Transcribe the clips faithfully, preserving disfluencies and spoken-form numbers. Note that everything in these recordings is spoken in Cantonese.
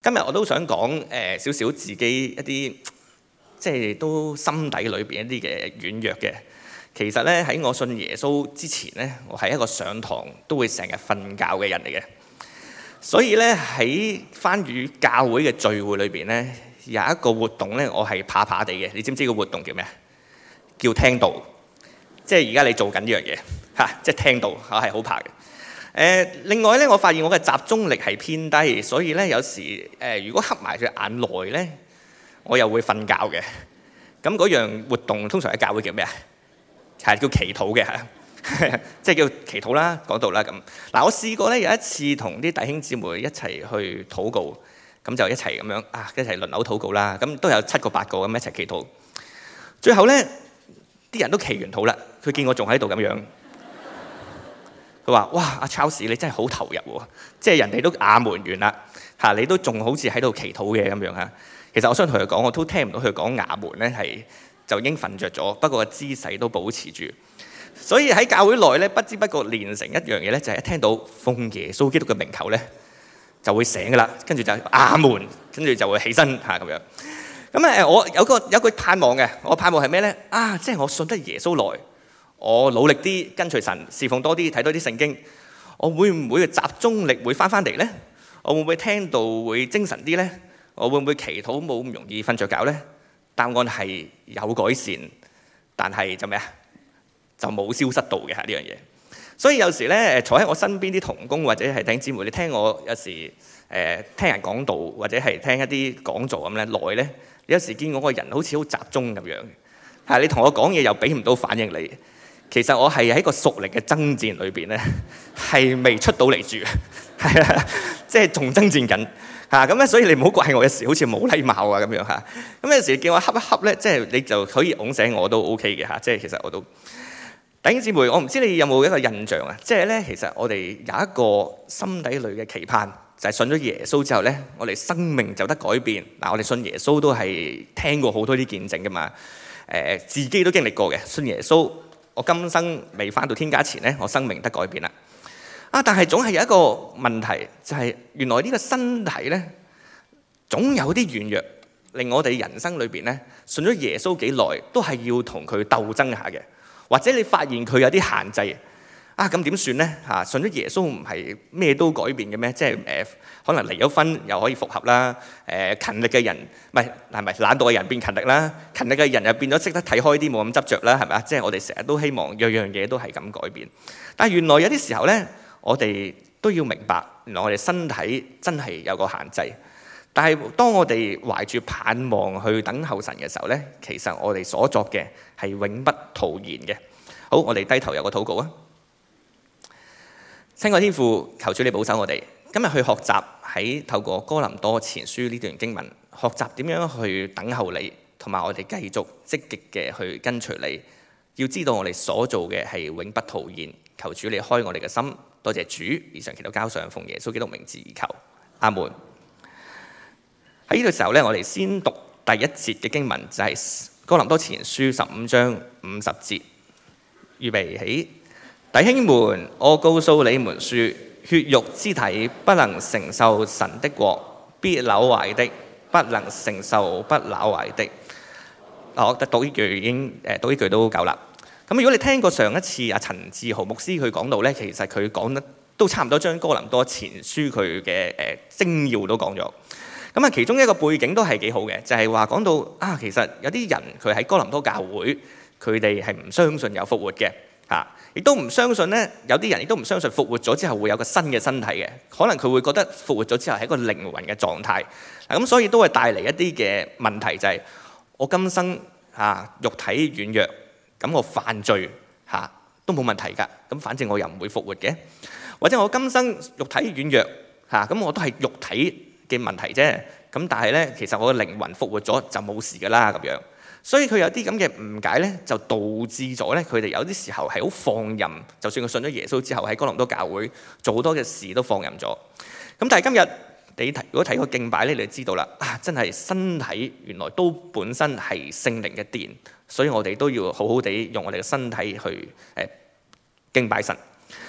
今日我都想講誒少少自己一啲即係都心底裏邊一啲嘅軟弱嘅。其實咧喺我信耶穌之前咧，我係一個上堂都會成日瞓覺嘅人嚟嘅。所以咧喺番禺教會嘅聚會裏邊咧，有一個活動咧，我係怕怕地嘅。你知唔知個活動叫咩？叫聽道。即係而家你做緊呢樣嘢嚇，即係聽道，我係好怕嘅。誒，另外咧，我發現我嘅集中力係偏低，所以咧有時誒，如果瞌埋隻眼耐咧，我又會瞓覺嘅。咁嗰樣活動通常喺教會叫咩啊？係叫祈禱嘅嚇，即係叫祈禱啦，講道啦咁。嗱，我試過咧有一次同啲弟兄姊妹一齊去禱告，咁就一齊咁樣啊，一齊輪流禱告啦。咁都有七個八個咁一齊祈禱。最後咧，啲人都祈完禱啦，佢見我仲喺度咁樣。佢話：哇，阿 Charles 你真係好投入喎！即係人哋都阿門完啦，嚇你都仲好似喺度祈禱嘅咁樣嚇。其實我想同佢講，我都聽唔到佢講阿門咧，係就已經瞓着咗。不過個姿勢都保持住。所以喺教會內咧，不知不覺練成一樣嘢咧，就係一聽到奉耶穌基督嘅名求咧，就會醒噶啦。跟住就阿門，跟住就會起身嚇咁樣。咁誒，我有個有個盼望嘅，我盼望係咩咧？啊，即係我信得耶穌來。我努力啲跟隨神，侍奉多啲，睇多啲聖經，我會唔會集中力會翻翻嚟呢？我會唔會聽到會精神啲呢？我會唔會祈禱冇咁容易瞓着覺呢？答案係有改善，但係就咩啊？就冇消失到嘅呢樣嘢。所以有時咧，坐喺我身邊啲同工或者係弟兄姊妹，你聽我有時誒、呃、聽人講道或者係聽一啲講座咁咧，耐咧，你有時見我個人好似好集中咁樣，係你同我講嘢又俾唔到反應你。其實我係喺個屬靈嘅爭戰裏邊咧，係未出到嚟住，係啊，即係仲爭戰緊嚇咁咧。所以你唔好怪我有時好似冇禮貌啊咁樣嚇。咁有時叫我恰一恰咧，即係你就可以拱醒我都 OK 嘅嚇。即係其實我都弟兄姊妹，我唔知你有冇一個印象啊？即係咧，其實我哋有一個心底裏嘅期盼，就係信咗耶穌之後咧，我哋生命就得改變嗱。我哋信耶穌都係聽過好多啲見證噶嘛，誒自己都經歷過嘅。信耶穌。我今生未返到天家前咧，我生命得改變啦。啊，但係總係有一個問題，就係原來呢個身體咧，總有啲軟弱，令我哋人生裏邊咧，信咗耶穌幾耐，都係要同佢鬥爭下嘅。或者你發現佢有啲限制，啊咁點算咧？嚇，信咗耶穌唔係咩都改變嘅咩？即係誒，可能離咗婚又可以復合啦。誒，勤力嘅人，唔係係咪懶惰嘅人變勤力啦？勤力嘅人又變咗識得睇開啲，冇咁執着啦，係咪啊？即係我哋成日都希望樣樣嘢都係咁改變。但係原來有啲時候咧，我哋都要明白，原來我哋身體真係有個限制。但係當我哋懷住盼望去等候神嘅時候咧，其實我哋所作嘅係永不徒然嘅。好，我哋低頭有個禱告啊！親愛天父，求主你保守我哋，今日去學習喺透過哥林多前書呢段經文，學習點樣去等候你，同埋我哋繼續積極嘅去跟隨你。要知道我哋所做嘅係永不徒然。求主你開我哋嘅心，多謝主。以上祈禱交上，奉耶穌基督名字而求，阿門。喺呢個時候咧，我哋先讀第一節嘅經文，就係哥林多前書十五章五十節。預備起，弟兄們，我告訴你們說，血肉之體不能承受神的國，必朽壞的不能承受不朽壞的。我讀呢句已經誒讀呢句都夠啦。咁如果你聽過上一次阿陳志豪牧師佢講到咧，其實佢講得都差唔多將哥林多前書佢嘅誒精要都講咗。咁啊，其中一個背景都係幾好嘅，就係話講到啊，其實有啲人佢喺哥林多教會。佢哋係唔相信有復活嘅，嚇，亦都唔相信咧。有啲人亦都唔相信復活咗之後會有個新嘅身體嘅。可能佢會覺得復活咗之後係一個靈魂嘅狀態。嗱，咁所以都係帶嚟一啲嘅問題，就係我今生嚇肉體軟弱，咁我犯罪嚇都冇問題㗎。咁反正我又唔會復活嘅，或者我今生肉體軟弱嚇，咁我都係肉體嘅問題啫。咁但係咧，其實我嘅靈魂復活咗就冇事㗎啦咁樣。所以佢有啲咁嘅誤解咧，就導致咗咧佢哋有啲時候係好放任，就算佢信咗耶穌之後喺哥林多教會做好多嘅事都放任咗。咁但係今日你睇如果睇個敬拜咧，你就知道啦，啊真係身體原來都本身係聖靈嘅殿，所以我哋都要好好地用我哋嘅身體去誒敬拜神。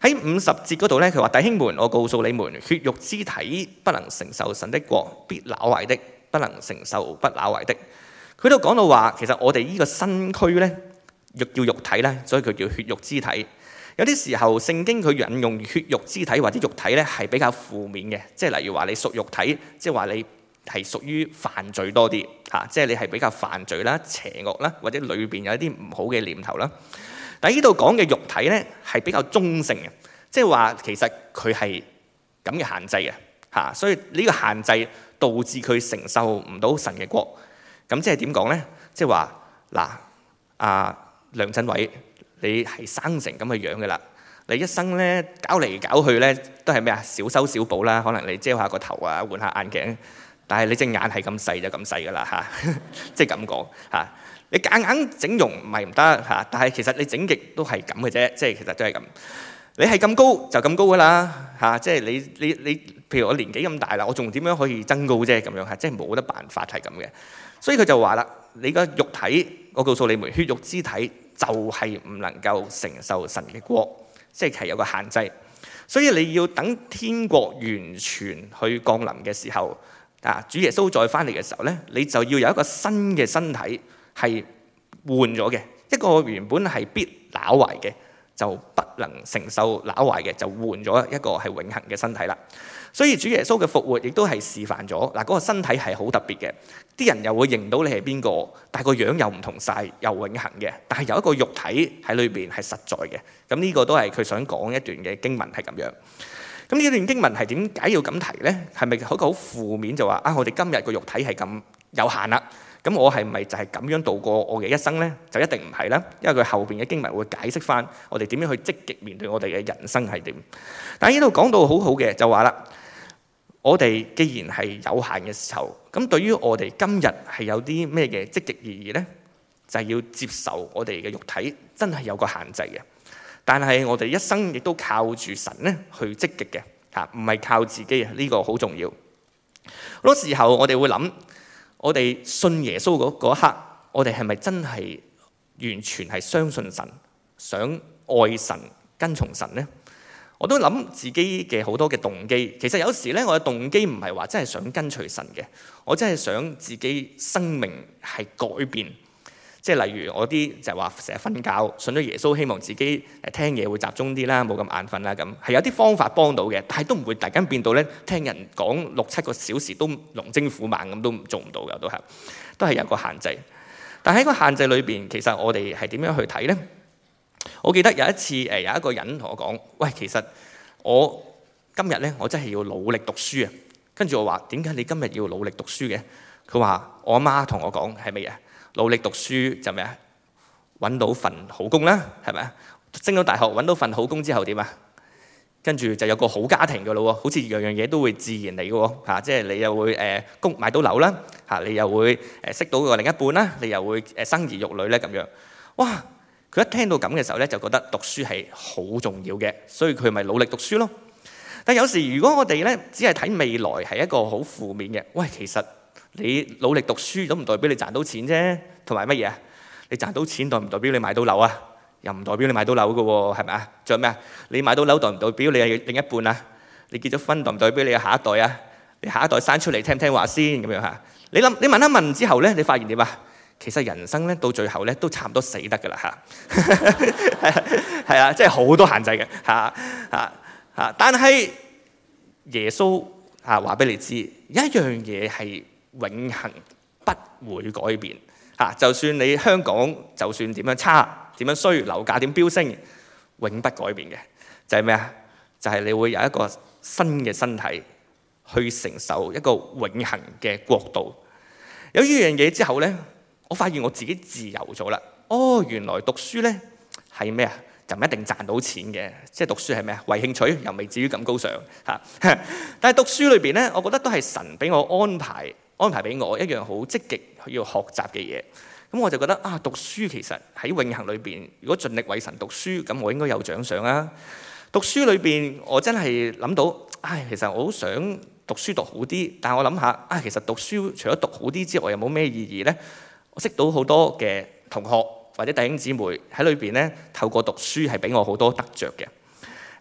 喺五十節嗰度咧，佢話：弟兄們，我告訴你們，血肉之體不能承受神的國，必朽壞的不能承受不朽壞的。佢都講到話，其實我哋呢個身軀咧，肉叫肉體咧，所以佢叫血肉之體。有啲時候聖經佢引用血肉之體或者肉體咧係比較負面嘅，即係例如話你屬肉體，即係話你係屬於犯罪多啲嚇，即係你係比較犯罪啦、邪惡啦，或者裏邊有一啲唔好嘅念頭啦。但係呢度講嘅肉體咧係比較中性嘅，即係話其實佢係咁嘅限制嘅嚇，所以呢個限制導致佢承受唔到神嘅國。咁即係點講咧？即係話嗱，阿梁振偉，你係生成咁嘅樣嘅啦，你一生咧搞嚟搞去咧都係咩啊？小修小補啦，可能你遮下個頭啊，換下眼鏡，但係你隻眼係咁細就咁細噶啦嚇，即係咁講嚇。你硬硬整容唔係唔得嚇，但係其實你整極都係咁嘅啫，即係其實都係咁。你係咁高就咁高噶啦嚇，即係你你你，譬如我年紀咁大啦，我仲點樣可以增高啫咁樣嚇，即係冇得辦法係咁嘅。所以佢就話啦，你個肉體，我告訴你們，血肉之體就係唔能夠承受神嘅國，即係係有個限制。所以你要等天國完全去降臨嘅時候，啊，主耶穌再翻嚟嘅時候咧，你就要有一個新嘅身體係換咗嘅，一個原本係必朽壞嘅，就不能承受朽壞嘅，就換咗一個係永恆嘅身體啦。所以主耶穌嘅復活亦都係示範咗嗱，嗰個身體係好特別嘅，啲人又會認到你係邊個，但係個樣又唔同晒，又永恆嘅，但係有一個肉體喺裏邊係實在嘅。咁呢個都係佢想講一段嘅經文係咁樣。咁呢段經文係點解要咁提呢？係咪好個好負面就話啊？我哋今日個肉體係咁有限啦，咁我係咪就係咁樣度過我嘅一生呢？就一定唔係啦，因為佢後邊嘅經文會解釋翻我哋點樣去積極面對我哋嘅人生係點。但係呢度講到好好嘅就話啦，我哋既然係有限嘅時候，咁對於我哋今日係有啲咩嘅積極意義呢？就係要接受我哋嘅肉體真係有個限制嘅，但係我哋一生亦都靠住神咧去積極嘅嚇，唔係靠自己啊！呢個好重要。好多時候我哋會諗，我哋信耶穌嗰嗰一刻，我哋係咪真係完全係相信神、想愛神、跟從神呢？我都諗自己嘅好多嘅動機，其實有時咧，我嘅動機唔係話真係想跟隨神嘅，我真係想自己生命係改變。即係例如我啲就係話成日瞓覺，信咗耶穌，希望自己誒聽嘢會集中啲啦，冇咁眼瞓啦咁，係有啲方法幫到嘅，但係都唔會突然間變到咧聽人講六七個小時都龍精虎猛咁，都做唔到嘅，都係都係有個限制。但喺個限制裏邊，其實我哋係點樣去睇呢？我記得有一次誒有一個人同我講：喂，其實我今日咧我真係要努力讀書啊！跟住我話：點解你今日要努力讀書嘅？佢話：我阿媽同我講係乜嘢？努力讀書就咩啊？揾到份好工啦，係咪啊？升到大學揾到份好工之後點啊？跟住就有個好家庭嘅咯喎，好似樣樣嘢都會自然嚟嘅喎嚇，即係你又會誒供買到樓啦嚇，你又會誒識到個另一半啦，你又會誒生兒育女咧咁樣。哇！佢一聽到咁嘅時候咧，就覺得讀書係好重要嘅，所以佢咪努力讀書咯。但有時如果我哋咧只係睇未來係一個好負面嘅，喂，其實你努力讀書都唔代表你賺到錢啫，同埋乜嘢啊？你賺到錢代唔代表你買到樓啊？又唔代表你買到樓嘅喎，係咪啊？仲有咩啊？你買到樓代唔代表你係另一半啊？你結咗婚代唔代表你嘅下一代啊？你下一代生出嚟聽唔聽話先咁樣嚇？你諗你問一問之後咧，你發現點啊？其實人生咧到最後咧都差唔多死得㗎啦嚇，係啊，即係好多限制嘅嚇嚇嚇。但係耶穌嚇話俾你知，有一樣嘢係永恆不會改變嚇，就算你香港就算點樣差點樣衰，樓價點飆升，永不改變嘅就係咩啊？就係你會有一個新嘅身體去承受一個永恆嘅國度。有呢樣嘢之後咧，我發現我自己自由咗啦。哦，原來讀書咧係咩啊？就唔一定賺到錢嘅，即係讀書係咩啊？為興趣又未至於咁高尚嚇。但係讀書裏邊咧，我覺得都係神俾我安排安排俾我一樣好積極要學習嘅嘢。咁我就覺得啊，讀書其實喺永恆裏邊，如果盡力為神讀書，咁我應該有獎賞啊。讀書裏邊，我真係諗到，唉，其實我好想讀書讀好啲，但係我諗下，啊，其實讀書除咗讀好啲之外，有冇咩意義呢？我識到好多嘅同學或者弟兄姊妹喺裏邊咧，透過讀書係俾我好多得着嘅。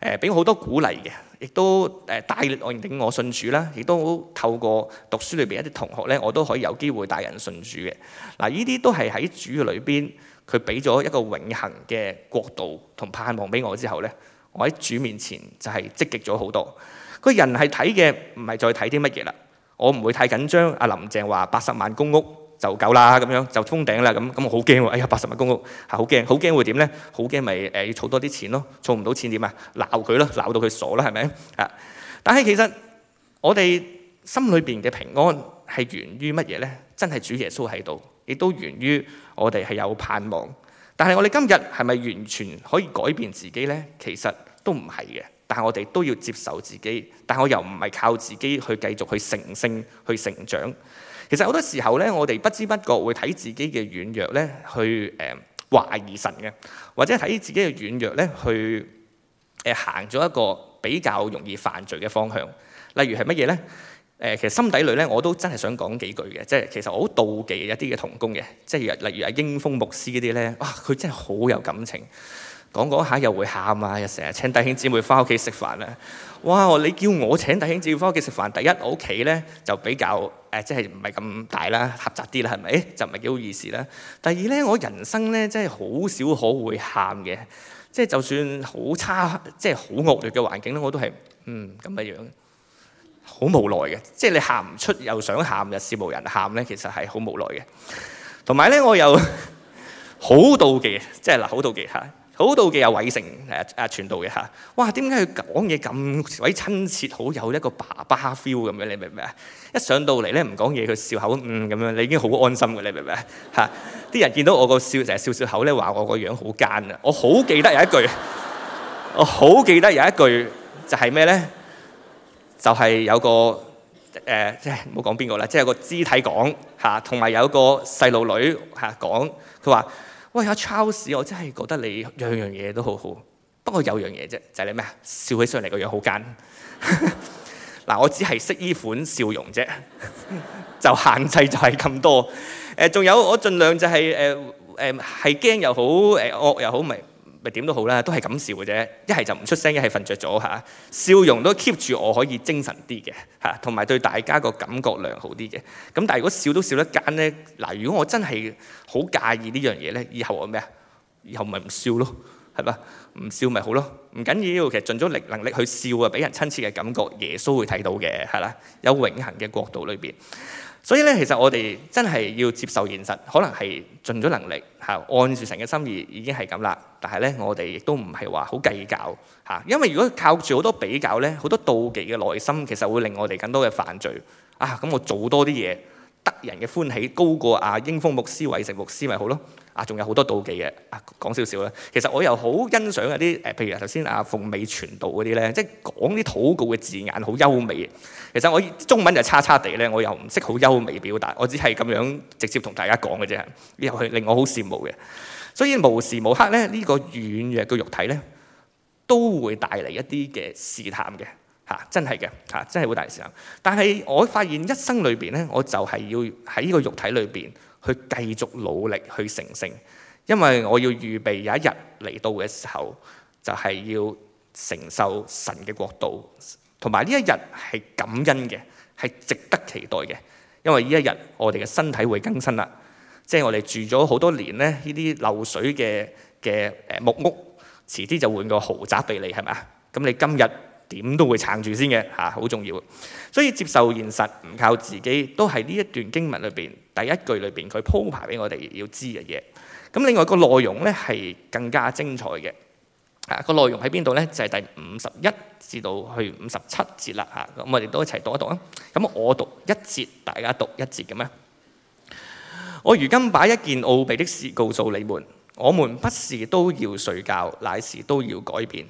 誒俾我好多鼓勵嘅，亦都誒帶領我信主啦，亦都透過讀書裏邊一啲同學咧，我都可以有機會帶人信主嘅。嗱，呢啲都係喺主嘅裏邊，佢俾咗一個永恆嘅國度同盼望俾我之後咧，我喺主面前就係積極咗好多。個人係睇嘅唔係再睇啲乜嘢啦，我唔會太緊張。阿林鄭話八十萬公屋就夠啦，咁樣就封頂啦，咁咁我好驚喎！哎呀，八十萬公屋係好驚，好驚會點咧？好驚咪誒要儲多啲錢咯，儲唔到錢點啊？鬧佢咯，鬧到佢傻啦，係咪啊？但係其實我哋心裏邊嘅平安係源於乜嘢咧？真係主耶穌喺度，亦都源於我哋係有盼望。但係我哋今日係咪完全可以改變自己咧？其實都唔係嘅。但係我哋都要接受自己，但係我又唔係靠自己去繼續去成聖、去成長。其實好多時候咧，我哋不知不覺會睇自己嘅軟弱咧，去誒、呃、懷疑神嘅，或者睇自己嘅軟弱咧，去誒行咗一個比較容易犯罪嘅方向。例如係乜嘢咧？誒、呃，其實心底裏咧，我都真係想講幾句嘅，即係其實我好妒忌一啲嘅同工嘅，即係例如阿英豐牧師嗰啲咧，哇，佢真係好有感情。講講下又會喊啊，又成日請弟兄姊妹翻屋企食飯啊！哇！你叫我請弟兄姊妹翻屋企食飯，第一我屋企咧就比較誒，即係唔係咁大啦，狹窄啲啦，係咪？就唔係幾好意思啦。第二咧，我人生咧真係好少可會喊嘅，即係就算好差，即係好惡劣嘅環境咧，我都係嗯咁嘅樣，好無奈嘅。即係你喊唔出又想喊，又是無人喊咧，其實係好無奈嘅。同埋咧，我又好妒忌，即係嗱，好妒忌嚇。好妒忌有偉成誒誒傳道嘅嚇，哇！點解佢講嘢咁鬼親切，好有一個爸爸 feel 咁樣？你明唔明啊？一上到嚟咧唔講嘢，佢笑口嗯咁樣，你已經好安心嘅，你明唔明啊？嚇！啲人見到我個笑成日笑笑口咧，話我個樣好奸啊！我好記得有一句，我好記得有一句就係咩咧？就係、是、有個誒，即係唔好講邊個啦，即係有個肢體講嚇，同埋有個細路女嚇講，佢話。喂，阿 Charles，我真係覺得你樣樣嘢都好好，不過有樣嘢啫，就係、是、你咩啊？笑起上嚟個樣好奸。嗱，我只係識依款笑容啫，就限制就係咁多。誒、呃，仲有我盡量就係誒誒係驚又好，誒、呃、惡又好，咪咪點都好啦，都係咁笑嘅啫。一係就唔出聲，一係瞓着咗嚇。笑容都 keep 住我可以精神啲嘅嚇，同埋對大家個感覺良好啲嘅。咁但係如果笑都笑得奸咧，嗱，如果我真係好介意呢樣嘢咧，以後我咩啊？以後咪唔笑咯，係嘛？唔笑咪好咯，唔緊要。其實盡咗力能力去笑啊，俾人親切嘅感覺，耶穌會睇到嘅，係啦，有永恆嘅國度裏邊。所以咧，其實我哋真係要接受現實，可能係盡咗能力嚇，按住神嘅心意已經係咁啦。但係咧，我哋亦都唔係話好計較嚇，因為如果靠住好多比較咧，好多妒忌嘅內心，其實會令我哋更多嘅犯罪啊。咁我做多啲嘢，得人嘅歡喜高過阿英豐牧師、偉成牧師咪好咯。啊，仲有好多妒忌嘅啊，講少少啦。其實我又好欣賞嗰啲誒，譬如頭先阿鳳美傳道嗰啲咧，即係講啲禱告嘅字眼好優美。其實我中文就差差地咧，我又唔識好優美表達，我只係咁樣直接同大家講嘅啫，又係令我好羨慕嘅。所以無時無刻咧，呢個軟弱嘅肉體咧，都會帶嚟一啲嘅試探嘅嚇，真係嘅嚇，真係會帶嚟試探。但係我發現一生裏邊咧，我就係要喺呢個肉體裏邊去繼續努力去成聖，因為我要預備有一日嚟到嘅時候，就係要承受神嘅國度，同埋呢一日係感恩嘅，係值得期待嘅，因為呢一日我哋嘅身體會更新啦。即係我哋住咗好多年咧，呢啲漏水嘅嘅誒木屋，遲啲就換個豪宅俾你，係咪啊？咁你今日點都會撐住先嘅嚇，好重要。所以接受現實，唔靠自己，都係呢一段經文裏邊第一句裏邊佢鋪排俾我哋要知嘅嘢。咁另外個內容咧係更加精彩嘅。啊，個內容喺邊度咧？就係、是、第五十一至到去五十七節啦嚇。咁我哋都一齊讀一讀啊。咁我讀一節，大家讀一節嘅咩？我如今把一件奧秘的事告訴你們，我們不是都要睡覺，乃是都要改變。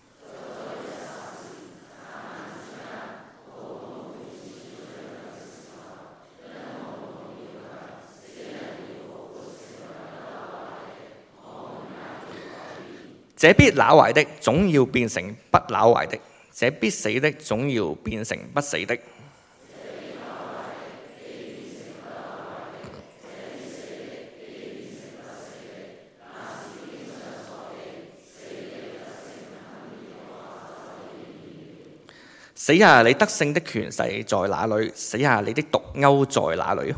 這必朽壞的，總要變成不朽壞的；這必死的，總要變成不死的。 死啊！你得勝的權勢在哪裏？死啊！你的毒鈎在哪裏？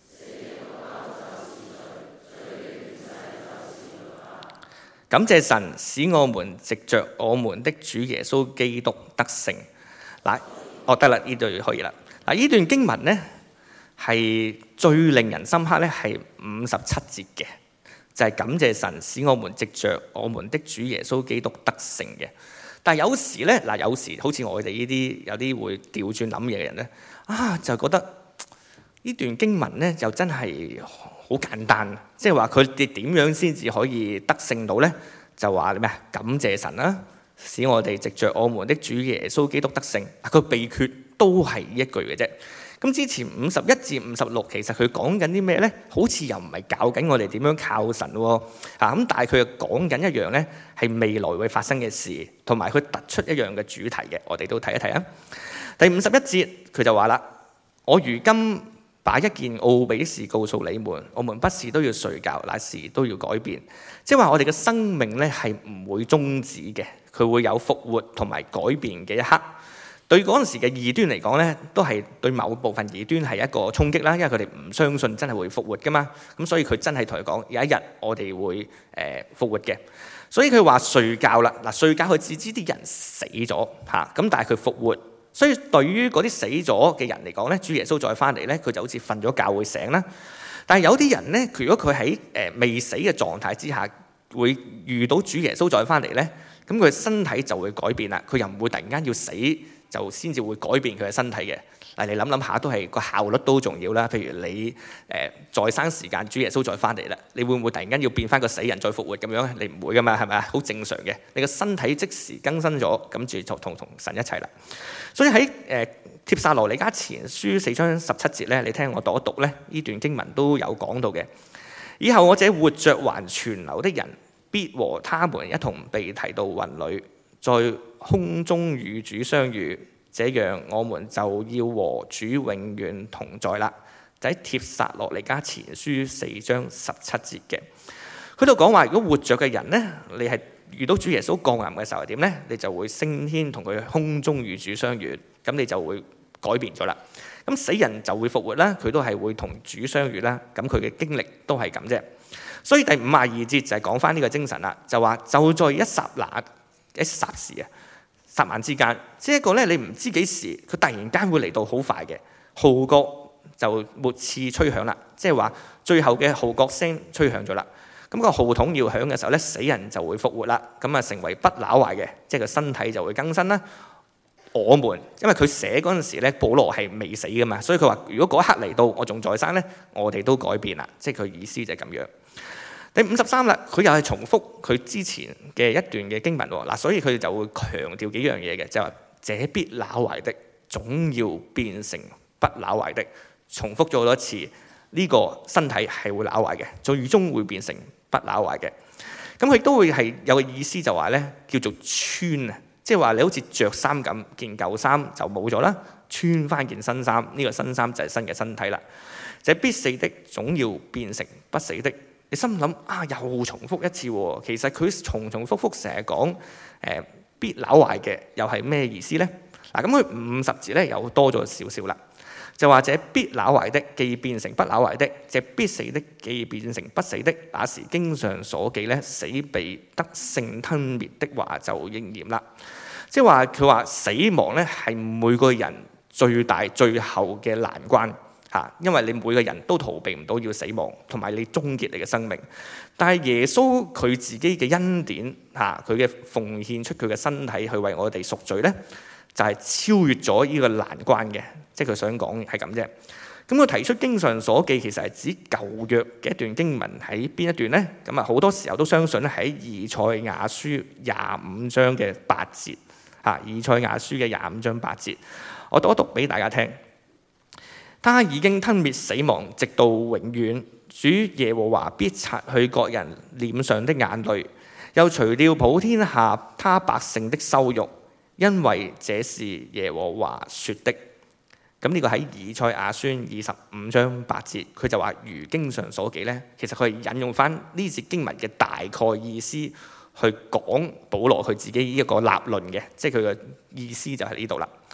感謝神，使我們藉着我們的主耶穌基督得勝。嗱，哦得啦，呢度可以啦。嗱，呢段經文呢，係最令人深刻呢，係五十七節嘅，就係、是、感謝神，使我們藉着我們的主耶穌基督得勝嘅。但係有時咧，嗱有時好似我哋呢啲有啲會調轉諗嘢嘅人咧，啊就覺得呢段經文咧就真係好簡單，即係話佢哋點樣先至可以得勝到咧？就話咩啊？感謝神啦，使我哋藉着我們的主耶穌基督得勝。佢秘訣都係一句嘅啫。咁之前五十一至五十六，其實佢講緊啲咩呢？好似又唔係教緊我哋點樣靠神喎。啊咁，但係佢又講緊一樣呢，係未來會發生嘅事，同埋佢突出一樣嘅主題嘅。我哋都睇一睇啊。第五十一節佢就話啦：我如今把一件奧秘的事告訴你們，我們不是都要睡覺，乃是都要改變。即係話我哋嘅生命呢係唔會終止嘅，佢會有復活同埋改變嘅一刻。對嗰陣時嘅異端嚟講呢，都係對某部分異端係一個衝擊啦，因為佢哋唔相信真係會復活噶嘛。咁所以佢真係同佢講有一日我哋會誒、呃、復活嘅。所以佢話睡覺啦，嗱睡覺佢只知啲人死咗嚇，咁但係佢復活。所以對於嗰啲死咗嘅人嚟講呢，主耶穌再翻嚟呢，佢就好似瞓咗覺會醒啦。但係有啲人呢，如果佢喺誒未死嘅狀態之下，會遇到主耶穌再翻嚟呢，咁佢身體就會改變啦。佢又唔會突然間要死，就先至會改變佢嘅身體嘅。嗱，你諗諗下，都係個效率都重要啦。譬如你誒、呃、在生時間，主耶穌再翻嚟啦，你會唔會突然間要變翻個死人再復活咁樣？你唔會噶嘛，係咪啊？好正常嘅。你個身體即時更新咗，跟住就同同神一齊啦。所以喺誒、呃、帖撒羅尼迦前書四章十七節咧，你聽我讀一讀咧，呢段經文都有講到嘅。以後我這活着還存留的人，必和他們一同被提到雲裏，在空中與主相遇。這樣我們就要和主永遠同在啦。就喺帖撒羅尼迦前書四章十七節嘅，佢度講話，如果活着嘅人呢，你係遇到主耶穌降臨嘅時候係點呢？你就會升天同佢空中與主相遇，咁你就會改變咗啦。咁死人就會復活啦，佢都係會同主相遇啦。咁佢嘅經歷都係咁啫。所以第五十二節就係講翻呢個精神啦，就話就在一剎那一霎時啊。霎眼之間，即係一個咧，你唔知幾時，佢突然間會嚟到好快嘅號角就末次吹響啦。即係話最後嘅號角聲吹響咗啦。咁個號筒要響嘅時候咧，死人就會復活啦。咁啊，成為不朽壞嘅，即係個身體就會更新啦。我們因為佢寫嗰陣時咧，保羅係未死噶嘛，所以佢話如果嗰一刻嚟到，我仲在生咧，我哋都改變啦。即係佢意思就係咁樣。第五十三啦，佢又係重複佢之前嘅一段嘅經文喎，嗱，所以佢哋就會強調幾樣嘢嘅，就係話這必朽壞的，總要變成不朽壞的，重複咗好多次，呢、這個身體係會朽壞嘅，最終會變成不朽壞嘅。咁佢都會係有個意思就話咧，叫做穿啊，即係話你好似着衫咁，件舊衫就冇咗啦，穿翻件新衫，呢、這個新衫就係新嘅身體啦。這必死的總要變成不死的。你心諗啊，又重複一次喎。其實佢重重複複成日講誒必朽壞嘅，又係咩意思呢？嗱，咁佢五十字咧又多咗少少啦，就話這必朽壞的既變成不朽壞的，這必死的既變成不死的，那時經上所記咧，死被得勝吞滅的話就應驗啦。即係話佢話死亡咧係每個人最大最後嘅難關。嚇，因為你每個人都逃避唔到要死亡，同埋你終結你嘅生命。但係耶穌佢自己嘅恩典嚇，佢嘅奉獻出佢嘅身體去為我哋贖罪咧，就係超越咗呢個難關嘅。即係佢想講係咁啫。咁佢提出經上所記，其實係指舊約嘅一段經文喺邊一段咧？咁啊好多時候都相信咧喺以賽亞書廿五章嘅八節嚇，以賽亞書嘅廿五章八節，我讀一讀俾大家聽。他已經吞滅死亡，直到永遠。主耶和華必擦去各人臉上的眼淚，又除掉普天下他百姓的羞辱，因為這是耶和華說的。咁呢個喺以賽亞書二十五章八節，佢就話如經上所記呢，其實佢係引用翻呢節經文嘅大概意思去講保羅佢自己呢一個立論嘅，即係佢嘅意思就喺呢度啦。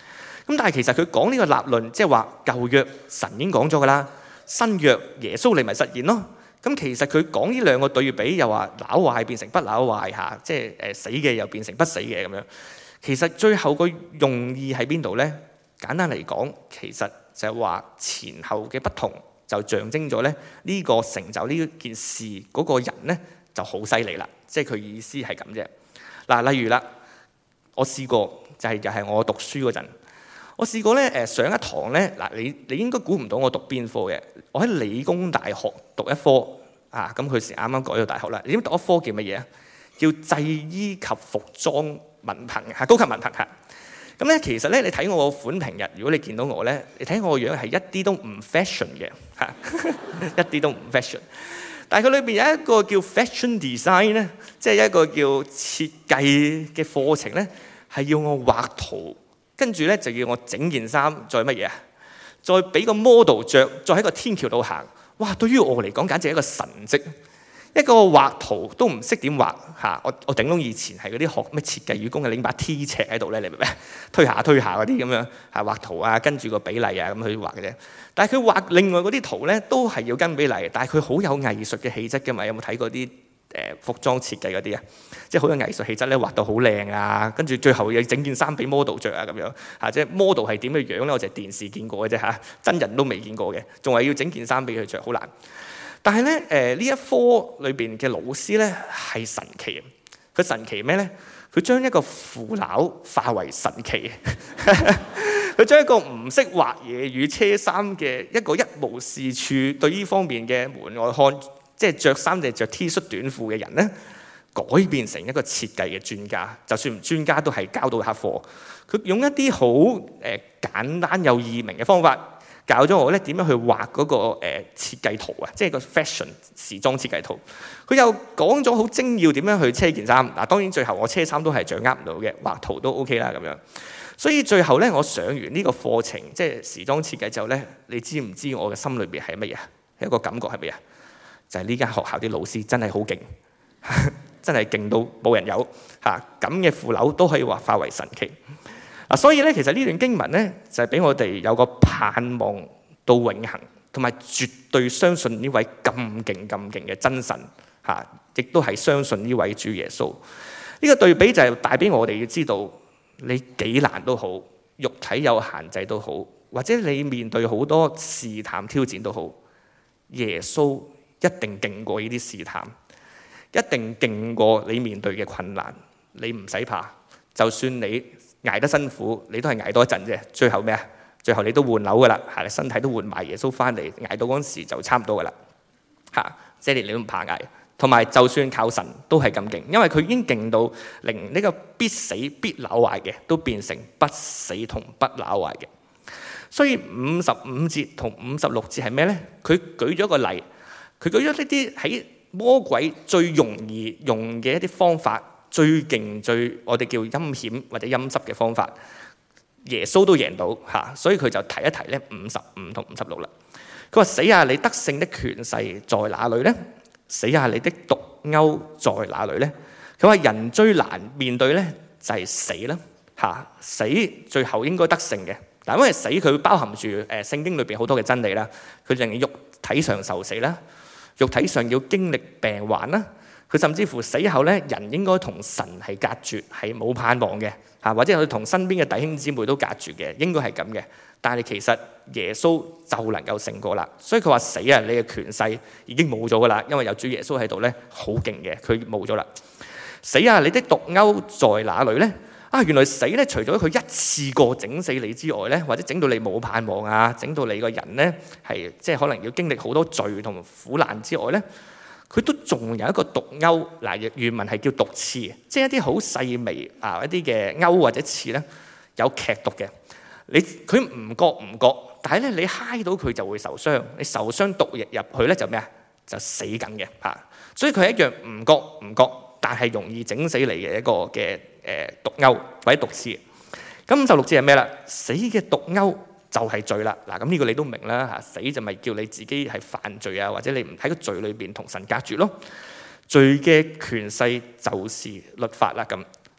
咁但係其實佢講呢個立論，即係話舊約神已經講咗㗎啦，新約耶穌嚟咪實現咯。咁其實佢講呢兩個對比，又話朽壞變成不朽壞嚇，即係誒死嘅又變成不死嘅咁樣。其實最後個用意喺邊度呢？簡單嚟講，其實就係話前後嘅不同，就象徵咗咧呢個成就呢件事嗰個人呢就好犀利啦。即係佢意思係咁啫。嗱，例如啦，我試過就係又係我讀書嗰陣，我試過咧誒上一堂咧嗱，你你應該估唔到我讀邊科嘅。我喺理工大學讀一科啊，咁佢時啱啱改咗大學啦。你知唔知讀一科叫乜嘢啊？叫製衣及服裝文憑嚇，高級文憑嚇。咁咧其實咧，你睇我個款平日，如果你見到我咧，你睇我個樣係一啲都唔 fashion 嘅嚇，一啲都唔 fashion。但係佢裏邊有一個叫 fashion design 咧，即係一個叫設計嘅課程咧，係要我畫圖，跟住咧就要我整件衫，再乜嘢啊？再俾個 model 着，再喺個天橋度行。哇！對於我嚟講，簡直係一個神蹟。一個畫圖都唔識點畫嚇，我我頂籠以前係嗰啲學咩設計與工嘅，拎把 T 尺喺度咧，你明唔明？推下推下嗰啲咁樣嚇畫圖啊，跟住個比例啊咁去畫嘅啫。但係佢畫另外嗰啲圖咧，都係要跟比例，但係佢好有藝術嘅氣質嘅嘛。有冇睇過啲誒服裝設計嗰啲啊？即係好有藝術氣質咧，畫到好靚啊，跟住最後又整件衫俾 model 着啊咁樣嚇，即係 model 係點嘅樣咧？我就係電視見過嘅啫嚇，真人都未見過嘅，仲係要整件衫俾佢着，好難。但係咧，誒呢一科裏邊嘅老師咧係神奇，佢神奇咩咧？佢將一個腐朽化為神奇，佢將一個唔識畫嘢與車衫嘅一個一無是處，對呢方面嘅門外漢，即係着衫定係着 T 恤短褲嘅人咧，改變成一個設計嘅專家。就算唔專家，都係交到黑貨。佢用一啲好誒簡單又易明嘅方法，教咗我咧點樣去畫嗰個誒設計圖啊，即係個 fashion 時裝設計圖。佢又講咗好精要點樣去車件衫。嗱，當然最後我車衫都係掌握唔到嘅，畫圖都 OK 啦咁樣。所以最後咧，我上完呢個課程，即係時裝設計之後咧，你知唔知我嘅心裏邊係乜嘢？一個感覺係乜嘢？就係呢間學校啲老師真係好勁，真係勁到冇人有嚇。咁嘅腐朽都可以話化為神奇。嗱，所以咧，其實呢段經文咧，就係俾我哋有個盼望到永恆，同埋絕對相信呢位咁勁咁勁嘅真神嚇，亦都係相信呢位主耶穌。呢個對比就係帶俾我哋要知道，你幾難都好，肉體有限制都好，或者你面對好多試探挑戰都好，耶穌一定勁過呢啲試探，一定勁過你面對嘅困難。你唔使怕，就算你捱得辛苦，你都係捱多一陣啫。最後咩啊？最後你都換樓噶啦，係身體都換埋耶穌翻嚟，捱到嗰陣時就差唔多噶啦。嚇，即係你都唔怕捱。同埋就算靠神都係咁勁，因為佢已經勁到令呢個必死必朽壞嘅都變成不死同不朽壞嘅。所以五十五節同五十六節係咩呢？佢舉咗個例，佢舉咗呢啲喺魔鬼最容易用嘅一啲方法。最勁最我哋叫陰險或者陰濕嘅方法，耶穌都贏到嚇，所以佢就提一提咧五十五同五十六啦。佢話：死啊！你得勝的權勢在哪裏呢？死啊！你的毒鈎在哪裏呢？佢話人最難面對咧就係死啦嚇，死最後應該得勝嘅。但因為死佢包含住誒聖經裏邊好多嘅真理啦，佢令肉體上受死啦，肉體上要經歷病患啦。佢甚至乎死後咧，人應該同神係隔絕，係冇盼望嘅嚇，或者佢同身邊嘅弟兄姊妹都隔絕嘅，應該係咁嘅。但係其實耶穌就能夠勝過啦，所以佢話死啊，你嘅權勢已經冇咗噶啦，因為有主耶穌喺度咧，好勁嘅，佢冇咗啦。死啊，你的毒鈎在哪裏咧？啊，原來死咧，除咗佢一次過整死你之外咧，或者整到你冇盼望啊，整到你個人咧係即係可能要經歷好多罪同苦難之外咧。佢都仲有一個毒鈎，嗱，原文係叫毒刺，即係一啲好細微啊一啲嘅鈎或者刺咧，有劇毒嘅。你佢唔覺唔覺，但係咧你揩到佢就會受傷，你受傷毒液入去咧就咩啊？就死緊嘅嚇。所以佢係一樣唔覺唔覺，但係容易整死你嘅一個嘅誒毒鈎或者毒刺。咁五十六節係咩啦？死嘅毒鈎就係罪啦，嗱，咁呢個你都明啦嚇，死就咪叫你自己係犯罪啊，或者你唔喺個罪裏邊同神隔絕咯。罪嘅權勢就是律法啦咁。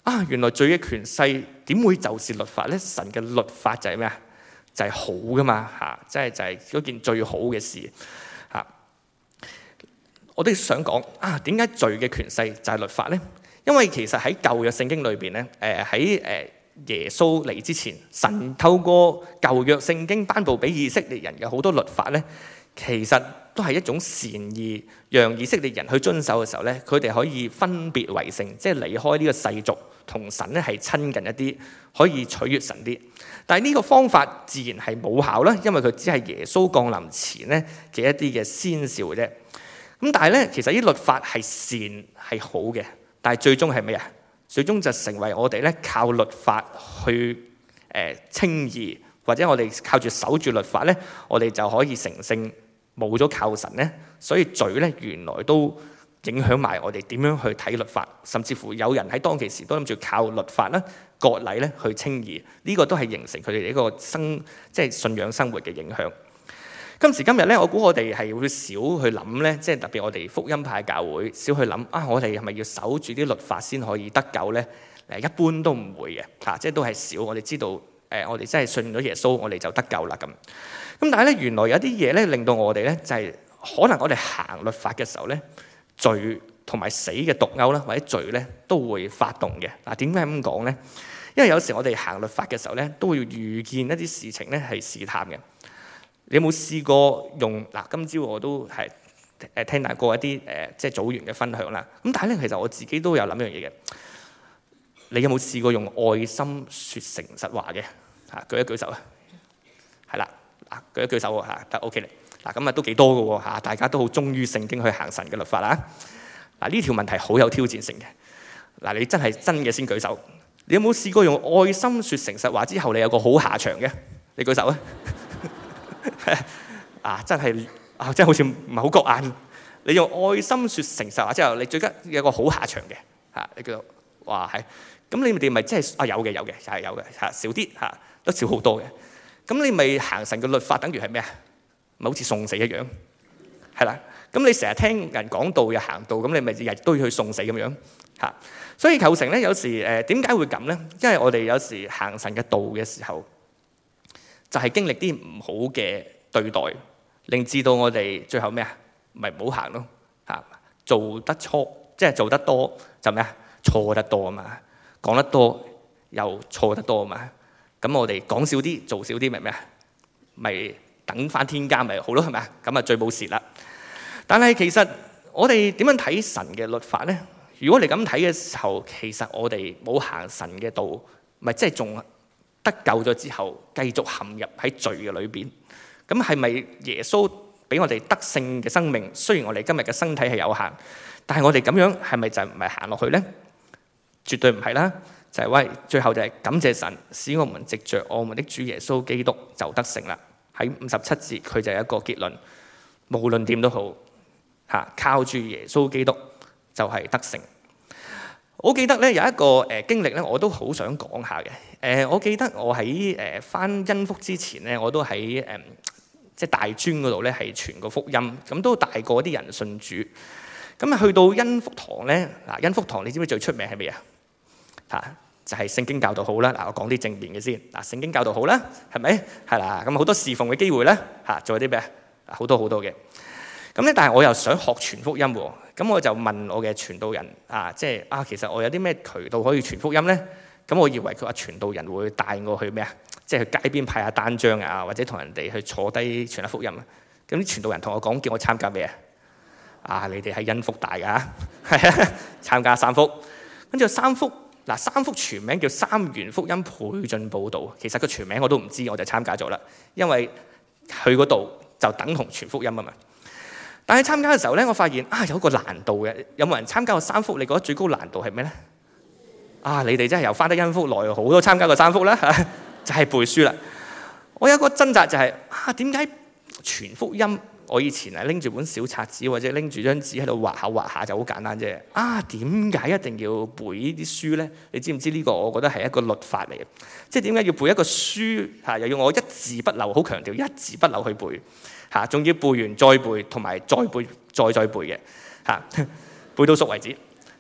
啊，原來罪嘅權勢點會就是律法咧？神嘅律法就係咩啊？就係好噶嘛嚇，即係就係嗰件最好嘅事嚇。我都想講啊，點解罪嘅權勢就係律法咧？因為其實喺舊約聖經裏邊咧，誒喺誒耶穌嚟之前，神透過舊約聖經頒布俾以色列人嘅好多律法咧，其實都係一種善意，讓以色列人去遵守嘅時候咧，佢哋可以分別為聖，即係離開呢個世俗，同神咧係親近一啲，可以取悅神啲。但係呢個方法自然係冇效啦，因為佢只係耶穌降臨前咧嘅一啲嘅先兆啫。咁但係咧，其實呢律法係善係好嘅，但係最終係咩啊？最終就成為我哋咧靠律法去誒稱義，或者我哋靠住守住律法咧，我哋就可以成聖。冇咗靠神咧，所以罪咧原來都影響埋我哋點樣去睇律法，甚至乎有人喺當其時都諗住靠律法啦、割禮咧去稱義，呢、這個都係形成佢哋一個生即係信仰生活嘅影響。今時今日咧，我估我哋係會少去諗咧，即係特別我哋福音派教會少去諗啊，我哋係咪要守住啲律法先可以得救咧？誒，一般都唔會嘅嚇，即係都係少。我哋知道誒，我哋真係信咗耶穌，我哋就得救啦咁。咁但係咧，原來有啲嘢咧，令到我哋咧就係、是、可能我哋行律法嘅時候咧，罪同埋死嘅毒鈎啦，或者罪咧都會發動嘅。嗱，點解咁講咧？因為有時我哋行律法嘅時候咧，都會預見一啲事情咧係試探嘅。你有冇試過用嗱？今朝我都係誒聽大過一啲誒即係組員嘅分享啦。咁但係咧，其實我自己都有諗一樣嘢嘅。你有冇試過用愛心説誠實話嘅？嚇，舉一舉手啊！係啦。啊，舉一舉手喎嚇，得 OK 嚟。嗱咁啊都幾多嘅喎嚇，大家都好忠於聖經去行神嘅律法啦。嗱呢條問題好有挑戰性嘅。嗱你真係真嘅先舉手。你有冇試過用愛心説誠實話之後你有個好下場嘅？你舉手啊！啊真係啊真係好似唔係好覺眼。你用愛心説誠實話之後，你最緊有個好下場嘅嚇。你叫做哇係，咁你哋咪真係啊有嘅有嘅係有嘅嚇，少啲嚇都少好多嘅。咁你咪行神嘅律法，等於係咩啊？咪好似送死一樣，係啦。咁你成日聽人講道又行道，咁你咪日日都要去送死咁樣嚇。所以構成咧，有時誒點解會咁咧？因為我哋有時行神嘅道嘅時候，就係、是、經歷啲唔好嘅對待，令至到我哋最後咩啊？咪唔好行咯嚇。做得錯，即係做得多就咩啊？錯得多啊嘛。講得多又錯得多啊嘛。咁我哋講少啲，做少啲，咪咩啊？咪等翻天家咪好咯，係咪啊？咁啊最冇事啦。但係其實我哋點樣睇神嘅律法咧？如果你咁睇嘅時候，其實我哋冇行神嘅道，咪即係仲得救咗之後，繼續陷入喺罪嘅裏邊。咁係咪耶穌俾我哋得勝嘅生命？雖然我哋今日嘅身體係有限，但係我哋咁樣係咪就唔係行落去咧？絕對唔係啦。就係喂，最後就係感謝神，使我們藉着我們的主耶穌基督就得勝啦。喺五十七節，佢就有一個結論，無論點都好嚇，靠住耶穌基督就係得勝。我記得咧有一個誒經歷咧，我都好想講下嘅。誒，我記得我喺誒返恩福之前咧，我都喺誒即係大專嗰度咧係傳個福音，咁都帶過啲人信主。咁啊去到恩福堂咧，嗱恩福堂你知唔知最出名係咩啊？嚇，就係聖經教導好啦。嗱，我講啲正面嘅先。嗱，聖經教導好啦，係咪？係啦，咁好多侍奉嘅機會咧，嚇，做啲咩啊？好多好多嘅。咁咧，但係我又想學傳福音喎。咁我就問我嘅傳道人啊，即係啊，其實我有啲咩渠道可以傳福音咧？咁我以為佢話傳道人會帶我去咩啊？即係去街邊派下單張啊，或者同人哋去坐低傳下福音啊。咁啲傳道人同我講，叫我參加咩啊？啊，你哋係恩福大㗎，係啊，參加三福。跟住三福。嗱，三福全名叫三元福音倍進佈道，其實個全名我都唔知，我就參加咗啦。因為去嗰度就等同傳福音啊嘛。但係參加嘅時候咧，我發現啊有個難度嘅。有冇人參加過三福？你覺得最高難度係咩咧？啊，你哋真係由翻得恩福來好多參加過三福啦，就係背書啦。我有一個掙扎就係啊，點解傳福音？我以前係拎住本小冊子或者拎住張紙喺度畫下畫下就好簡單啫。啊，點解一定要背呢啲書咧？你知唔知呢個？我覺得係一個律法嚟嘅，即係點解要背一個書嚇？又要我一字不漏，好強調一字不漏去背嚇，仲要背完再背，同埋再背再再背嘅嚇，背到熟為止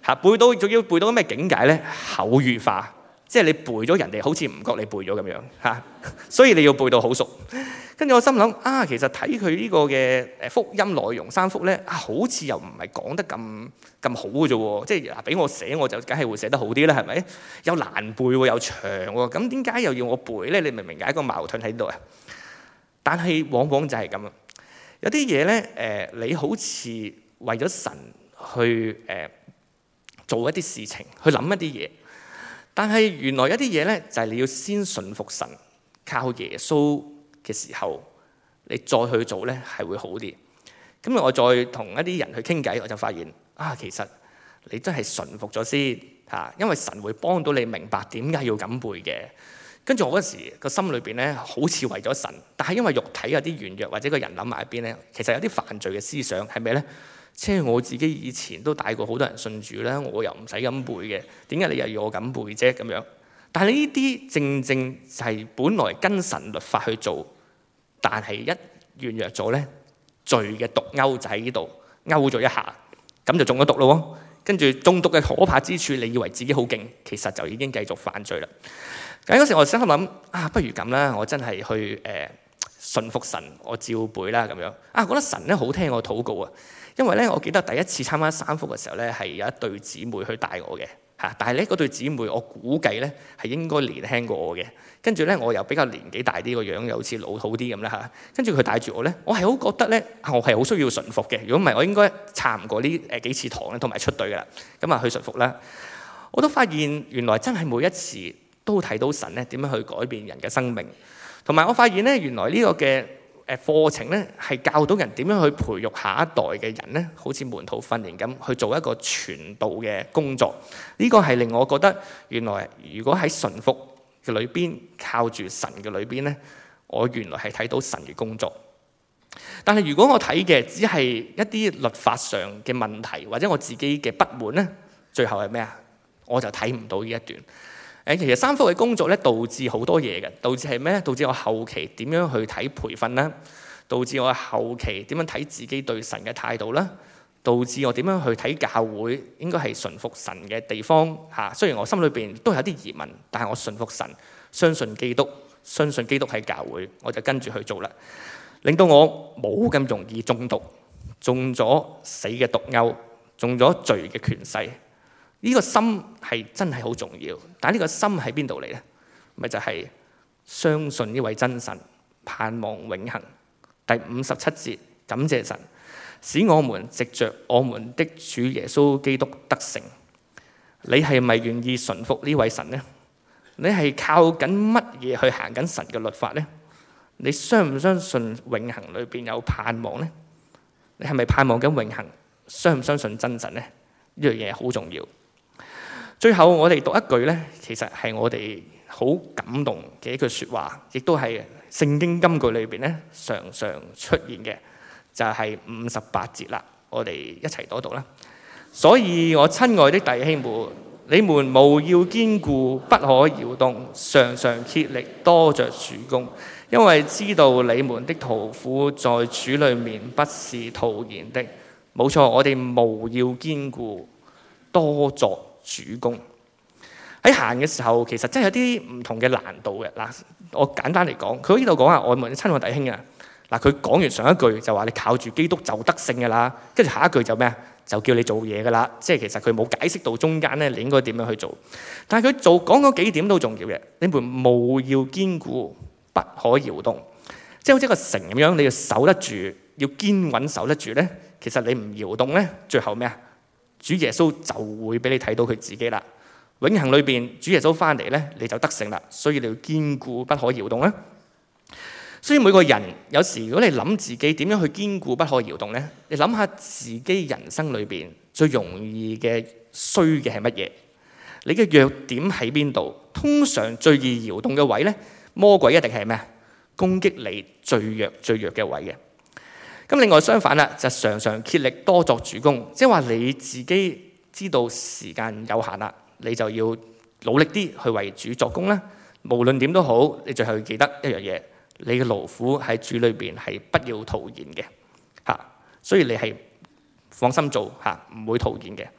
嚇，背到仲要背到咩境界咧？口語化，即係你背咗人哋好似唔覺你背咗咁樣嚇，所以你要背到好熟。跟住我心諗啊，其實睇佢呢個嘅誒福音內容三福咧，啊好似又唔係講得咁咁好嘅啫喎，即係嗱俾我寫我就梗係會寫得好啲啦，係咪？又難背喎，又長喎，咁點解又要我背咧？你明唔明解個矛盾喺度啊？但係往往就係咁啊，有啲嘢咧誒，你好似為咗神去誒、呃、做一啲事情，去諗一啲嘢，但係原來一啲嘢咧就係、是、你要先順服神，靠耶穌嘅時候，你再去做咧係會好啲。咁我再同一啲人去傾偈，我就發現啊，其實你真係順服咗先嚇，因為神會幫到你明白點解要咁背嘅。跟住我嗰時個心裏邊咧，好似為咗神，但係因為肉體有啲軟弱，或者個人諗埋一邊咧，其實有啲犯罪嘅思想係咩咧？即係我自己以前都帶過好多人信主啦，我又唔使咁背嘅，點解你又要我咁背啫？咁樣，但係呢啲正正就係本來跟神律法去做。但係一軟弱咗咧，罪嘅毒鈎就喺呢度勾咗一下，咁就中咗毒咯。跟住中毒嘅可怕之處，你以為自己好勁，其實就已經繼續犯罪啦。咁嗰時我心諗啊，不如咁啦，我真係去誒、呃、順服神，我照背啦咁樣。啊，覺得神咧好聽我禱告啊，因為咧我記得第一次參加三福嘅時候咧，係有一對姊妹去帶我嘅嚇，但係咧嗰對姊妹我估計咧係應該年輕過我嘅。跟住咧，我又比較年紀大啲，個樣又好似老土啲咁啦嚇。跟住佢帶住我咧，我係好覺得咧，我係好需要順服嘅。如果唔係，我應該撐唔過呢誒幾次堂咧，同埋出隊噶啦。咁啊，去順服啦。我都發現原來真係每一次都睇到神咧點樣去改變人嘅生命。同埋我發現咧，原來呢個嘅誒課程咧係教到人點樣去培育下一代嘅人咧，好似門徒訓練咁去做一個傳道嘅工作。呢個係令我覺得原來如果喺順服嘅裏邊靠住神嘅裏邊咧，我原來係睇到神嘅工作。但係如果我睇嘅只係一啲律法上嘅問題，或者我自己嘅不滿咧，最後係咩啊？我就睇唔到呢一段。誒，其實三福嘅工作咧，導致好多嘢嘅，導致係咩？導致我後期點樣去睇培訓啦，導致我後期點樣睇自己對神嘅態度啦，導致我點樣去睇教會應該係順服神嘅地方嚇。雖然我心裏邊都有啲疑問，但係我順服神，相信基督，相信基督係教會，我就跟住去做啦，令到我冇咁容易中毒，中咗死嘅毒鈎，中咗罪嘅權勢。呢個心係真係好重要，但係呢個心喺邊度嚟呢？咪就係相信呢位真神，盼望永恆。第五十七節，感謝神，使我們藉着我們的主耶穌基督得勝。你係咪願意順服呢位神呢？你係靠緊乜嘢去行緊神嘅律法呢？你相唔相信永恆裏邊有盼望呢？你係咪盼望緊永恆？相唔相信真神呢？呢樣嘢好重要。最後我哋讀一句呢，其實係我哋好感動嘅一句説話，亦都係聖經金句裏邊咧常常出現嘅，就係五十八節啦。我哋一齊讀一讀啦。所以我親愛的弟兄們，你們務要堅固，不可搖動，常常竭力多着主工，因為知道你們的勞苦在主裏面不是徒然的。冇錯，我哋務要堅固，多作主工。喺行嘅時候，其實真係有啲唔同嘅難度嘅。嗱，我簡單嚟講，佢喺呢度講啊，我們親愛弟兄啊，嗱，佢講完上一句就話你靠住基督就得勝嘅啦，跟住下一句就咩啊？就叫你做嘢嘅啦。即係其實佢冇解釋到中間咧，你應該點樣去做。但係佢做講嗰幾點都重要嘅。你們務要堅固，不可搖動。即係好似一個城咁樣，你要守得住，要堅穩守得住咧。其實你唔搖動咧，最後咩啊？主耶穌就會俾你睇到佢自己啦。永恆裏邊，主耶穌翻嚟咧，你就得勝啦。所以你要堅固，不可搖動啦。所以每個人有時，如果你諗自己點樣去堅固不可搖動咧，你諗下自己人生裏邊最容易嘅衰嘅係乜嘢？你嘅弱點喺邊度？通常最易搖動嘅位咧，魔鬼一定係咩？攻擊你最弱最弱嘅位嘅。咁另外相反啦，就常常竭力多作主工，即係話你自己知道時間有限啦，你就要努力啲去為主作工啦。無論點都好，你最後要記得一樣嘢，你嘅勞苦喺主裏邊係不要徒然嘅嚇，所以你係放心做嚇，唔會徒然嘅。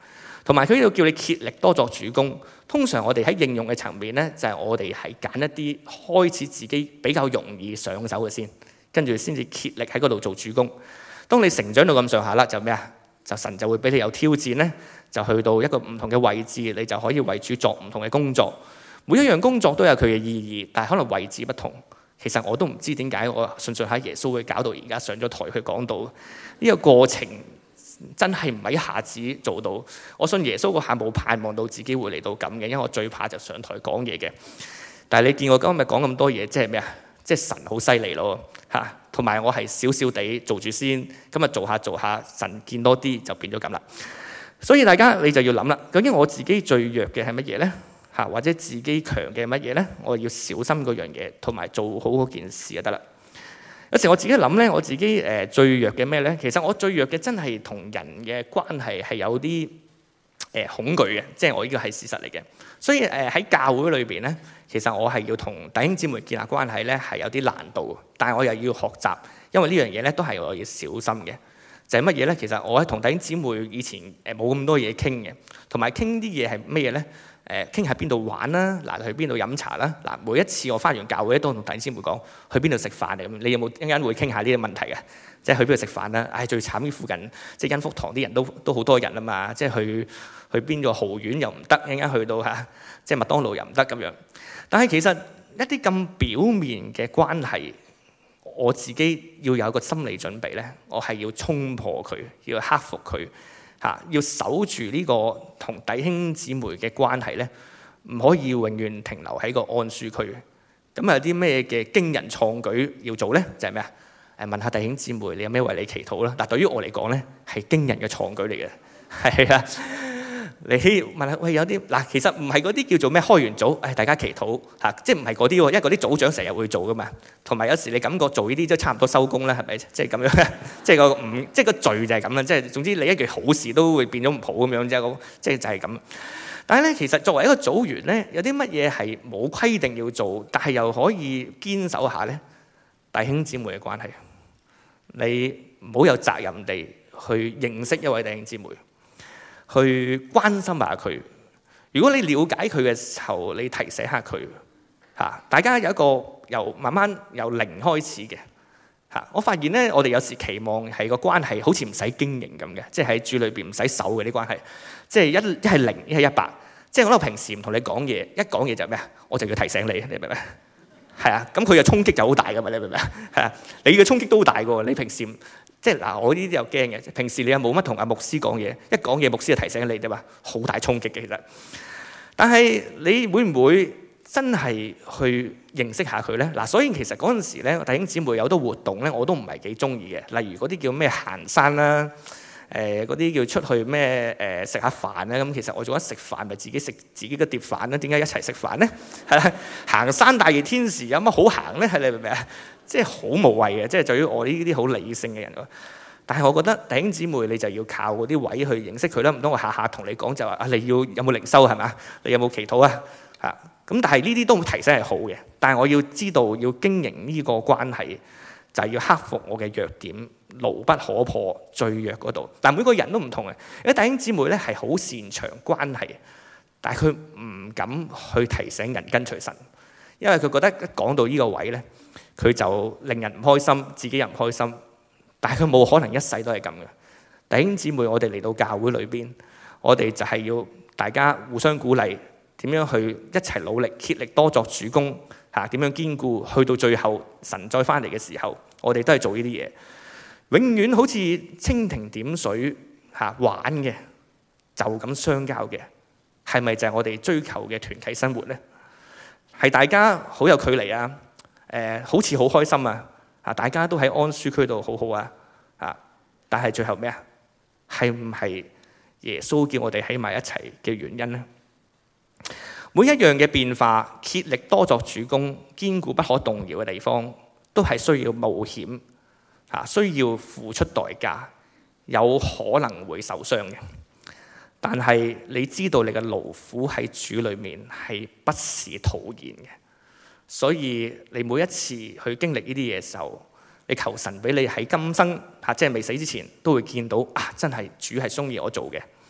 同埋佢呢度叫你竭力多作主工。通常我哋喺應用嘅層面咧，就係我哋係揀一啲開始自己比較容易上手嘅先，跟住先至竭力喺嗰度做主工。當你成長到咁上下啦，就咩啊？就神就會俾你有挑戰咧，就去到一個唔同嘅位置，你就可以為主作唔同嘅工作。每一樣工作都有佢嘅意義，但係可能位置不同。其實我都唔知點解我信信下耶穌會搞到而家上咗台去講道。呢個過程真係唔係一下子做到。我信耶穌嗰下冇盼望到自己會嚟到咁嘅，因為我最怕就上台講嘢嘅。但係你見我今日講咁多嘢，即係咩啊？即係神好犀利咯嚇。同埋我係少少地做住先，咁啊做下做下，神見多啲就變咗咁啦。所以大家你就要諗啦，究竟我自己最弱嘅係乜嘢呢？嚇，或者自己強嘅係乜嘢呢？我要小心嗰樣嘢，同埋做好嗰件事就得啦。有時我自己諗咧，我自己誒最弱嘅咩咧？其實我最弱嘅真係同人嘅關係係有啲誒恐懼嘅，即係我呢個係事實嚟嘅。所以誒喺教會裏邊咧，其實我係要同弟兄姊妹建立關係咧係有啲難度，但係我又要學習，因為呢樣嘢咧都係我要小心嘅。就係乜嘢咧？其實我喺同弟兄姊妹以前誒冇咁多嘢傾嘅，同埋傾啲嘢係乜嘢咧？誒傾喺邊度玩啦，嗱去邊度飲茶啦，嗱每一次我翻完教會都同弟兄姊妹講去邊度食飯嚟咁，你有冇一陣間會傾下呢啲問題嘅？即係去邊度食飯啦？唉，最慘呢附近即係恩福堂啲人都都好多人啊嘛，即係去去邊個豪苑又唔得，一陣間去到嚇即係麥當勞又唔得咁樣。但係其實一啲咁表面嘅關係，我自己要有一個心理準備咧，我係要衝破佢，要克服佢。嚇，要守住呢個同弟兄姊妹嘅關係咧，唔可以永遠停留喺個安舒區。咁有啲咩嘅驚人創舉要做咧？就係咩啊？誒問下弟兄姊妹，你有咩為你祈禱啦？嗱，對於我嚟講咧，係驚人嘅創舉嚟嘅，係啊。你問下喂，有啲嗱，其實唔係嗰啲叫做咩開完組，誒大家祈禱嚇，即係唔係嗰啲喎，因為嗰啲組長成日會做噶嘛。同埋有時你感覺做呢啲都差唔多收工啦，係咪？即係咁樣，即係個唔即係個序就係咁啦。即係總之你一件好事都會變咗唔好咁樣啫。即係就係咁。但係咧，其實作為一個組員咧，有啲乜嘢係冇規定要做，但係又可以堅守下咧？弟兄姊妹嘅關係，你唔好有責任地去認識一位弟兄姊妹。去關心下佢。如果你了解佢嘅時候，你提醒下佢嚇。大家有一個由慢慢由零開始嘅嚇。我發現咧，我哋有時期望係個關係好似唔使經營咁嘅，即係喺主裏邊唔使守嘅啲關係，即係一一係零，一係一百。即係我覺得平時唔同你講嘢，一講嘢就係咩啊？我就要提醒你，你明唔明？係啊，咁佢嘅衝擊就好大噶嘛，你明唔明啊？係啊，你嘅衝擊都好大嘅喎。你平時即係嗱，我呢啲又驚嘅。平時你又冇乜同阿牧師講嘢，一講嘢牧師就提醒你啫嘛，好大衝擊嘅其實。但係你會唔會真係去認識下佢咧？嗱，所以其實嗰陣時咧，弟兄姊妹有好多活動咧，我都唔係幾中意嘅。例如嗰啲叫咩行山啦，誒嗰啲叫出去咩誒食下飯咧。咁其實我做緊食飯，咪自己食自己嘅碟飯咧。點解一齊食飯咧？係啦，行山大熱天時有乜好行咧？係你明唔明啊？即係好無謂嘅，即係對於我呢啲好理性嘅人。但係我覺得弟兄姊妹你就要靠嗰啲位去認識佢啦，唔通我下下同你講就話啊，你要有冇靈修係嘛？你有冇祈禱啊？嚇咁，但係呢啲都提醒係好嘅。但係我要知道要經營呢個關係，就係要克服我嘅弱點，牢不可破最弱嗰度。但係每個人都唔同嘅，有啲弟兄姊妹咧係好擅長關係，但係佢唔敢去提醒人跟隨神，因為佢覺得一講到呢個位咧，佢就令人唔開心，自己又唔開心，但係佢冇可能一世都係咁嘅。弟兄姊妹，我哋嚟到教會裏邊，我哋就係要大家互相鼓勵，點樣去一齊努力，竭力多作主工嚇，點樣堅固，去到最後神再翻嚟嘅時候，我哋都係做呢啲嘢。永遠好似蜻蜓點水嚇玩嘅，就咁相交嘅，係咪就係我哋追求嘅團契生活呢？係大家好有距離啊！誒、呃，好似好開心啊！啊，大家都喺安舒區度好好啊！啊，但係最後咩啊？係唔係耶穌叫我哋喺埋一齊嘅原因呢？每一樣嘅變化，竭力多作主工，堅固不可動搖嘅地方，都係需要冒險嚇，需要付出代價，有可能會受傷嘅。但係你知道你嘅勞苦喺主裏面係不是徒然嘅。所以你每一次去經歷呢啲嘢嘅時候，你求神俾你喺今生嚇，即係未死之前，都會見到啊！真係主係中意我做嘅。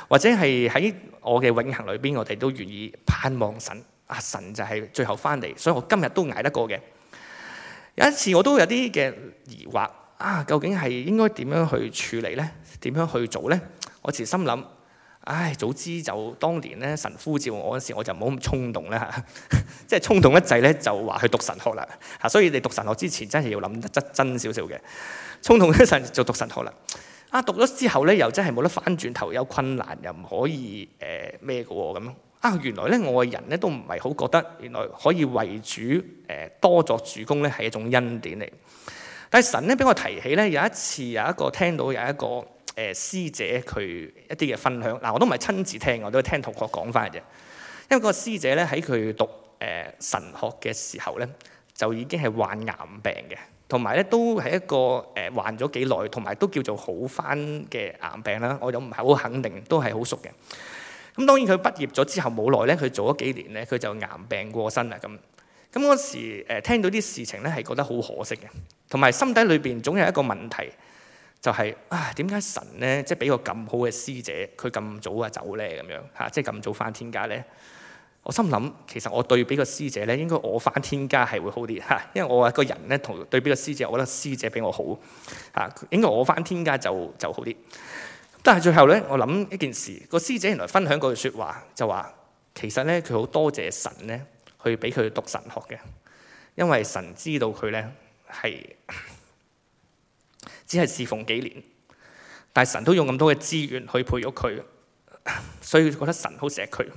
或者係喺我嘅永恆裏邊，我哋都願意盼望神啊，神就係最後翻嚟，所以我今日都捱得過嘅。有一次我都有啲嘅疑惑啊，究竟係應該點樣去處理呢？點樣去做呢？我時心諗，唉，早知就當年咧神呼召我嗰時，我就唔好咁衝動啦嚇，即係衝動一滯咧就話去讀神學啦嚇。所以你讀神學之前真係要諗得真真少少嘅，衝動一陣就讀神學啦。啊，讀咗之後咧又真係冇得翻轉頭，有困難又唔可以誒咩嘅喎咁。啊，原來咧我嘅人咧都唔係好覺得原來可以為主誒多作主工咧係一種恩典嚟。但係神咧俾我提起咧，有一次有一個聽到有一個誒師姐佢一啲嘅分享，嗱我都唔係親自聽，我都係聽同學講翻嘅啫。因為嗰個師姐咧喺佢讀誒神學嘅時候咧，就已經係患癌病嘅。同埋咧，都係一個誒患咗幾耐，同埋都叫做好翻嘅癌病啦。我又唔係好肯定，都係好熟嘅。咁當然佢畢業咗之後冇耐咧，佢做咗幾年咧，佢就癌病過身啦。咁咁嗰時誒聽到啲事情咧，係覺得好可惜嘅。同埋心底裏邊總有一個問題，就係啊點解神咧即係俾個咁好嘅師姐，佢咁早啊走咧咁樣嚇，即係咁早翻天家咧？我心諗，其實我對比個師姐咧，應該我翻天家係會好啲嚇，因為我個人咧同對比個師姐，我覺得師姐比我好嚇，應該我翻天家就就好啲。但係最後咧，我諗一件事，個師姐原來分享嗰句説話，就話其實咧佢好多謝神咧，去俾佢讀神學嘅，因為神知道佢咧係只係侍奉幾年，但係神都用咁多嘅資源去培育佢，所以覺得神好錫佢。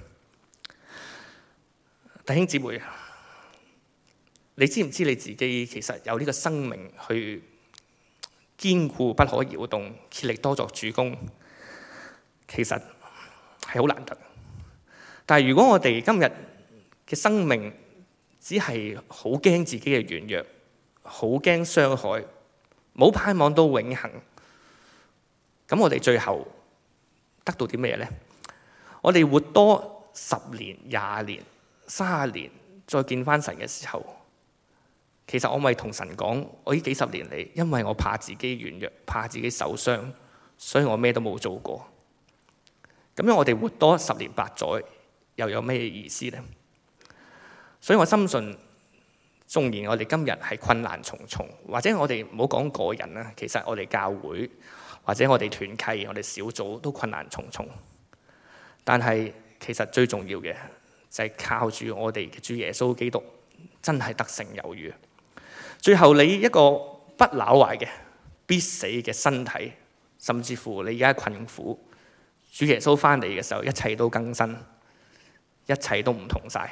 弟兄姊妹，你知唔知你自己其實有呢個生命去堅固不可搖動，竭力多作主工，其實係好難得。但係如果我哋今日嘅生命只係好驚自己嘅軟弱，好驚傷害，冇盼望到永恆，咁我哋最後得到啲咩呢？我哋活多十年、廿年、三十年再見翻神嘅時候，其實我咪同神講，我呢幾十年嚟，因為我怕自己軟弱，怕自己受傷，所以我咩都冇做過。咁樣我哋活多十年八載，又有咩意思呢？所以我深信，縱然我哋今日係困難重重，或者我哋唔好講個人啦，其實我哋教會或者我哋團契、我哋小組都困難重重，但係其實最重要嘅，就係靠住我哋嘅主耶穌基督，真係得勝有餘。最後你一個不朽壞嘅必死嘅身體，甚至乎你而家困苦，主耶穌翻嚟嘅時候，一切都更新，一切都唔同晒。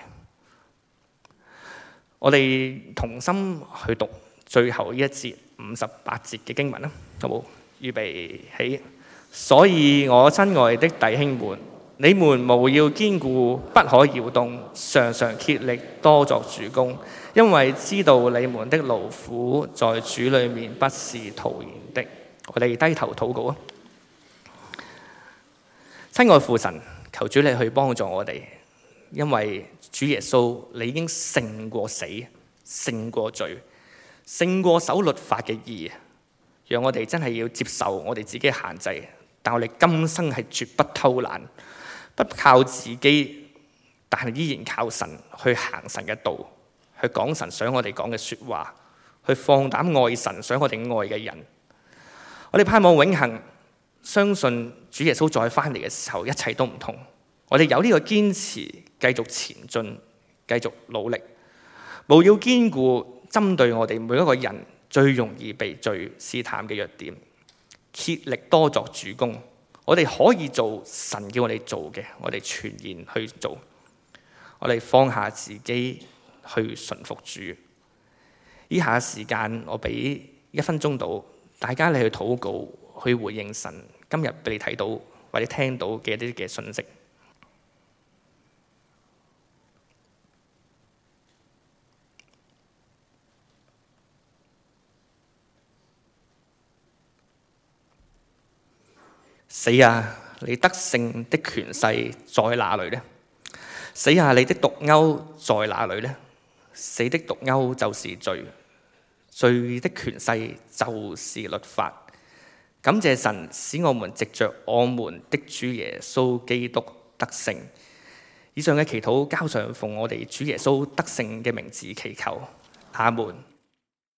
我哋同心去讀最後呢一節五十八節嘅經文啦，好冇？預備起。所以我親愛的弟兄們，你們務要堅固，不可搖動，常常竭力多作主工，因為知道你們的勞苦在主裏面不是徒然的。我哋低頭禱告啊！親愛父神，求主你去幫助我哋，因為主耶穌你已經勝過死，勝過罪，勝過守律法嘅義，讓我哋真係要接受我哋自己嘅限制，但我哋今生係絕不偷懶。不靠自己，但係依然靠神去行神嘅道，去講神想我哋講嘅說話，去放膽愛神想我哋愛嘅人。我哋盼望永恆，相信主耶穌再翻嚟嘅時候，一切都唔同。我哋有呢個堅持，繼續前進，繼續努力，務要堅固針對我哋每一個人最容易被罪試探嘅弱點，竭力多作主工。我哋可以做神叫我哋做嘅，我哋全然去做。我哋放下自己去順服主。以下時間我俾一分鐘到，大家你去禱告，去回應神今日俾你睇到或者聽到嘅一啲嘅信息。死啊！你得勝的權勢在哪裏呢？死啊！你的毒鈎在哪裏呢？死的毒鈎就是罪，罪的權勢就是律法。 感謝神使我們藉着我們的主耶穌基督得勝。以上嘅祈禱交上奉我哋主耶穌得勝嘅名字祈求，阿門。